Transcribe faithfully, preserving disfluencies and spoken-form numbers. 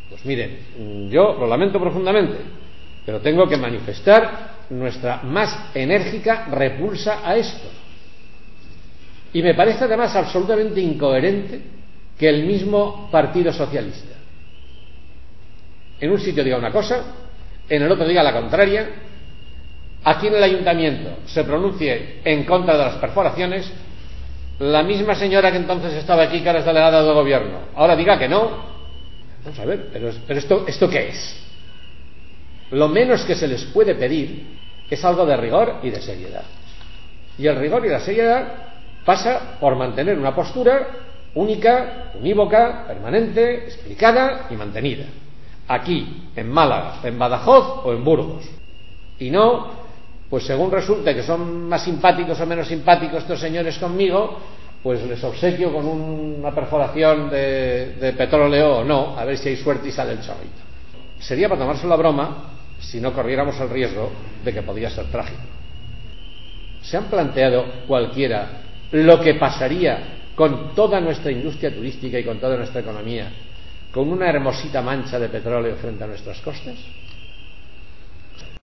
Pues miren, yo lo lamento profundamente, pero tengo que manifestar nuestra más enérgica repulsa a esto. Y me parece además absolutamente incoherente que el mismo Partido Socialista en un sitio diga una cosa, en el otro diga la contraria, aquí en el ayuntamiento se pronuncie en contra de las perforaciones, la misma señora que entonces estaba aquí, que ahora es delegada del gobierno, ahora diga que no. Vamos a ver, pero, pero esto, ¿esto qué es? Lo menos que se les puede pedir es algo de rigor y de seriedad. Y el rigor y la seriedad pasa por mantener una postura única, unívoca, permanente, explicada y mantenida. Aquí, en Málaga, en Badajoz o en Burgos. Y no, pues según resulte que son más simpáticos o menos simpáticos estos señores conmigo, pues les obsequio con una perforación de, de petróleo o no, a ver si hay suerte y sale el chorrito. Sería para tomarse la broma si no corriéramos el riesgo de que podría ser trágico. ¿Se han planteado cualquiera lo que pasaría con toda nuestra industria turística y con toda nuestra economía con una hermosita mancha de petróleo frente a nuestras costas?